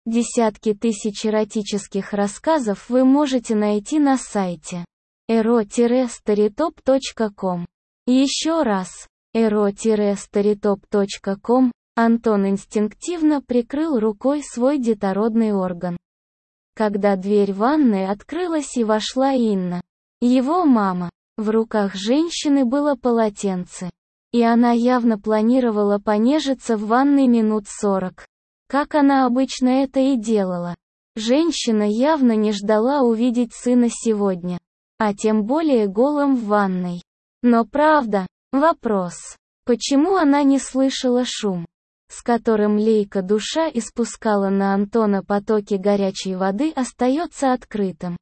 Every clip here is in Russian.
Десятки тысяч эротических рассказов вы можете найти на сайте ero-storytop.com. Еще раз, ero-storytop.com. Антон инстинктивно прикрыл рукой свой детородный орган. Когда дверь ванной открылась и вошла Инна, его мама, в руках женщины было полотенце, и она явно планировала понежиться в ванной минут 40, как она обычно это и делала. Женщина явно не ждала увидеть сына сегодня, а тем более голым в ванной. Но правда, вопрос, почему она не слышала шум, с которым Лейка душа испускала на Антона потоки горячей воды, остается открытым.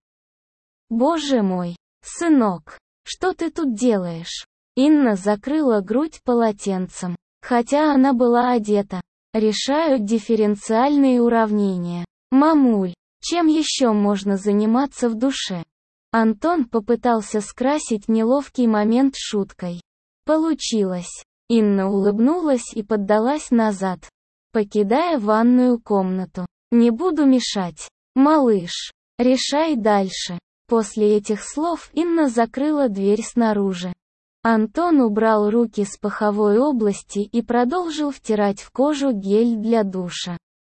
«Боже мой, сынок, что ты тут делаешь?» Инна закрыла грудь полотенцем, хотя она была одета. Решают дифференциальные уравнения. «Мамуль, чем еще можно заниматься в душе?» Антон попытался скрасить неловкий момент шуткой. Получилось. Инна улыбнулась и поддалась назад, покидая ванную комнату. «Не буду мешать. Малыш, решай дальше». После этих слов Инна закрыла дверь снаружи. Антон убрал руки с паховой области и продолжил втирать в кожу гель для душа.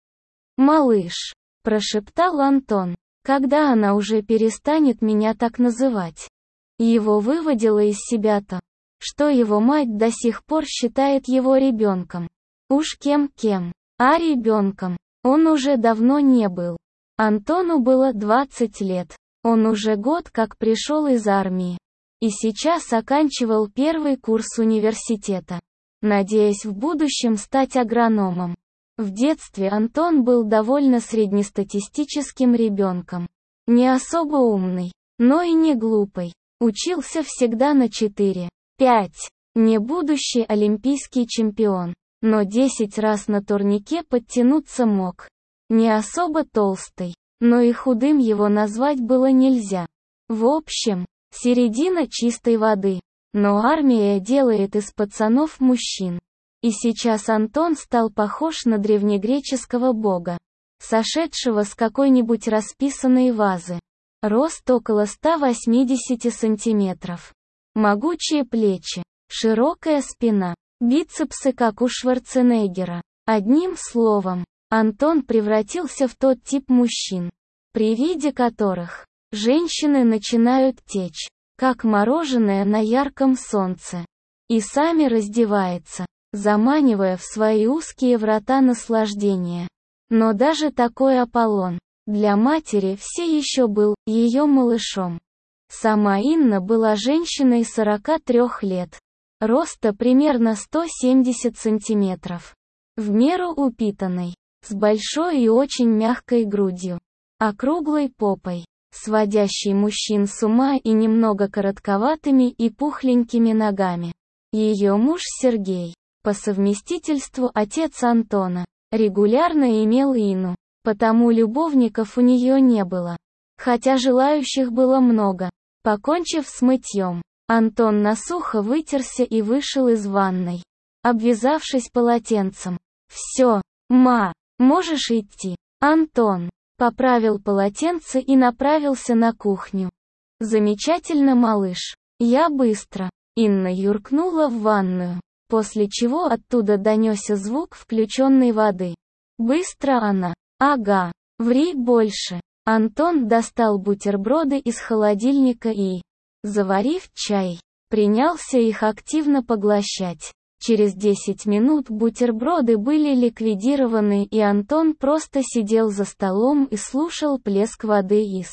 «Малыш», – прошептал Антон, – «когда она уже перестанет меня так называть?» Его выводило из себя то, что его мать до сих пор считает его ребенком. Уж кем-кем, а ребенком он уже давно не был. Антону было 20 лет, он уже год как пришел из армии. И сейчас оканчивал первый курс университета, надеясь в будущем стать агрономом. В детстве Антон был довольно среднестатистическим ребенком. Не особо умный, но и не глупый. Учился всегда на 4, 5. Не будущий олимпийский чемпион, но 10 раз на турнике подтянуться мог. Не особо толстый, но и худым его назвать было нельзя. В общем, середина чистой воды. Но армия делает из пацанов мужчин. И сейчас Антон стал похож на древнегреческого бога, сошедшего с какой-нибудь расписанной вазы. Рост около 180 сантиметров. Могучие плечи, широкая спина, бицепсы как у Шварценеггера. Одним словом, Антон превратился в тот тип мужчин, при виде которых женщины начинают течь, как мороженое на ярком солнце, и сами раздеваются, заманивая в свои узкие врата наслаждения. Но даже такой Аполлон для матери все еще был ее малышом. Сама Инна была женщиной 43 лет, роста примерно 170 сантиметров, в меру упитанной, с большой и очень мягкой грудью, округлой попой, сводящей мужчин с ума, и немного коротковатыми и пухленькими ногами. Ее муж Сергей, по совместительству отец Антона, регулярно имел Инну, потому любовников у нее не было. Хотя желающих было много. Покончив с мытьем, Антон насухо вытерся и вышел из ванной, обвязавшись полотенцем. «Все, ма, можешь идти». Антон поправил полотенце и направился на кухню. «Замечательно, малыш. Я быстро». Инна юркнула в ванную, после чего оттуда донесся звук включенной воды. «Быстро она? Ага. Ври больше». Антон достал бутерброды из холодильника и, заварив чай, принялся их активно поглощать. Через 10 минут бутерброды были ликвидированы, и Антон просто сидел за столом и слушал плеск воды из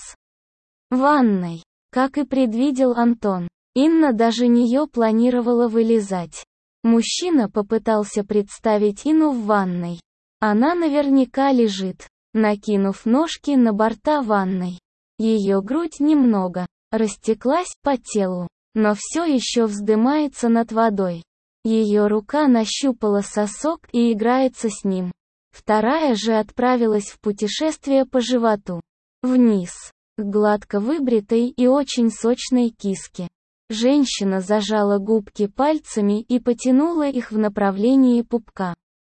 ванной. Как и предвидел Антон, Инна даже нее планировала вылезать. Мужчина попытался представить Инну в ванной. Она наверняка лежит, накинув ножки на борта ванной. Ее грудь немного растеклась по телу, но все еще вздымается над водой. Ее рука нащупала сосок и играется с ним. Вторая же отправилась в путешествие по животу. Вниз, к гладко выбритой и очень сочной киске. Женщина зажала губки пальцами и потянула их в направлении пупка.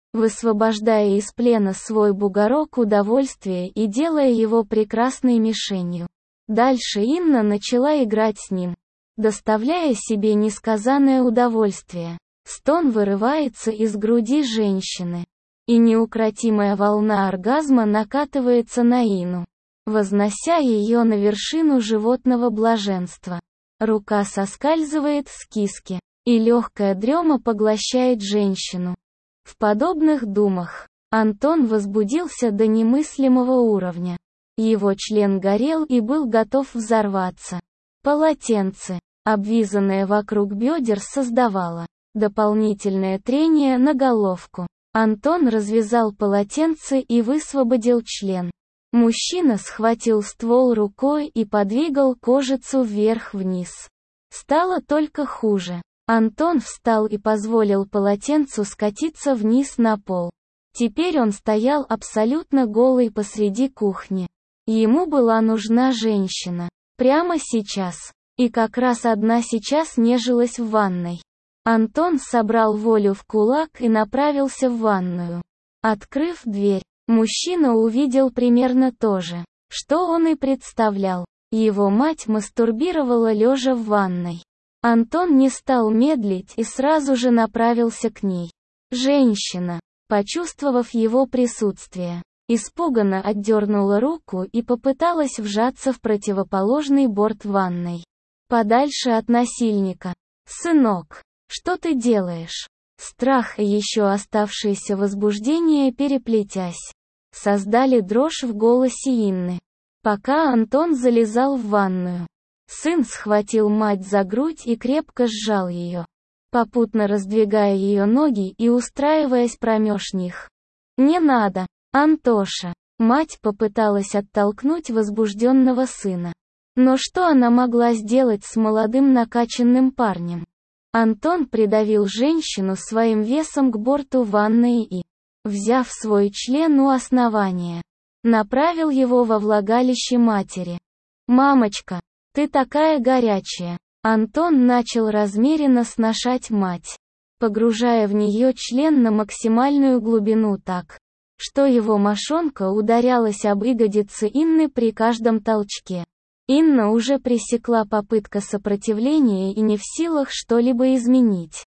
высвобождая из плена свой бугорок удовольствия и делая его прекрасной мишенью. Дальше Инна начала играть с ним, доставляя себе несказанное удовольствие. Стон вырывается из груди женщины, и неукротимая волна оргазма накатывается на Инну, вознося ее на вершину животного блаженства. Рука соскальзывает с киски, и легкая дрема поглощает женщину. В подобных думах Антон возбудился до немыслимого уровня. Его член горел и был готов взорваться. Полотенце, обвязанное вокруг бедер, создавало дополнительное трение на головку. Антон развязал полотенце и высвободил член. Мужчина схватил ствол рукой и подвигал кожицу вверх-вниз. Стало только хуже. Антон встал и позволил полотенцу скатиться вниз на пол. Теперь он стоял абсолютно голый посреди кухни. Ему была нужна женщина. Прямо сейчас. И как раз одна сейчас нежилась в ванной. Антон собрал волю в кулак и направился в ванную. Открыв дверь, мужчина увидел примерно то же, что он и представлял. Его мать мастурбировала лежа в ванной. Антон не стал медлить и сразу же направился к ней. Женщина, почувствовав его присутствие, испуганно отдернула руку и попыталась вжаться в противоположный борт ванной. Подальше от насильника. «Сынок, что ты делаешь?» Страх и еще оставшееся возбуждение, переплетясь, создали дрожь в голосе Инны. Пока Антон залезал в ванную, сын схватил мать за грудь и крепко сжал ее, попутно раздвигая ее ноги и устраиваясь промеж них. «Не надо, Антоша!» Мать попыталась оттолкнуть возбужденного сына. Но что она могла сделать с молодым накачанным парнем? Антон придавил женщину своим весом к борту ванной и, взяв свой член у основания, направил его во влагалище матери. «Мамочка, ты такая горячая!» Антон начал размеренно сношать мать, погружая в нее член на максимальную глубину так, что его мошонка ударялась об ягодицы Инны при каждом толчке. Инна уже пресекла попытку сопротивления и не в силах что-либо изменить.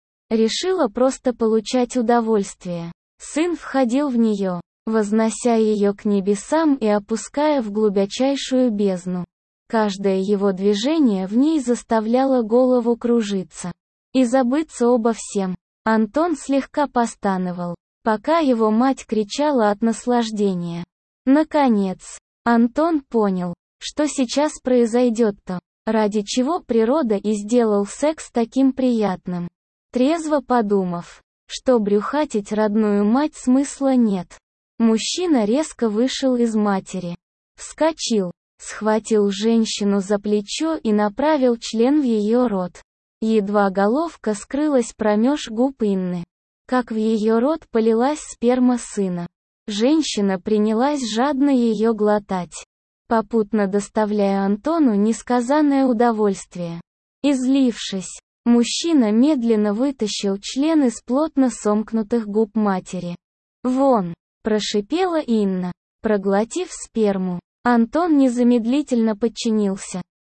Решила просто получать удовольствие. Сын входил в нее, вознося ее к небесам и опуская в глубочайшую бездну. Каждое его движение в ней заставляло голову кружиться и забыться обо всем. Антон слегка постановал, пока его мать кричала от наслаждения. Наконец, Антон понял, что сейчас произойдет-то, ради чего природа и сделал секс таким приятным. Трезво подумав, что брюхатить родную мать смысла нет, мужчина резко вышел из матери. Вскочил, схватил женщину за плечо и направил член в ее рот. Едва головка скрылась промеж губ Инны, как в ее рот полилась сперма сына. Женщина принялась жадно ее глотать, попутно доставляя Антону несказанное удовольствие. Излившись, мужчина медленно вытащил член из плотно сомкнутых губ матери. «Вон!» – прошипела Инна, проглотив сперму. Антон незамедлительно подчинился.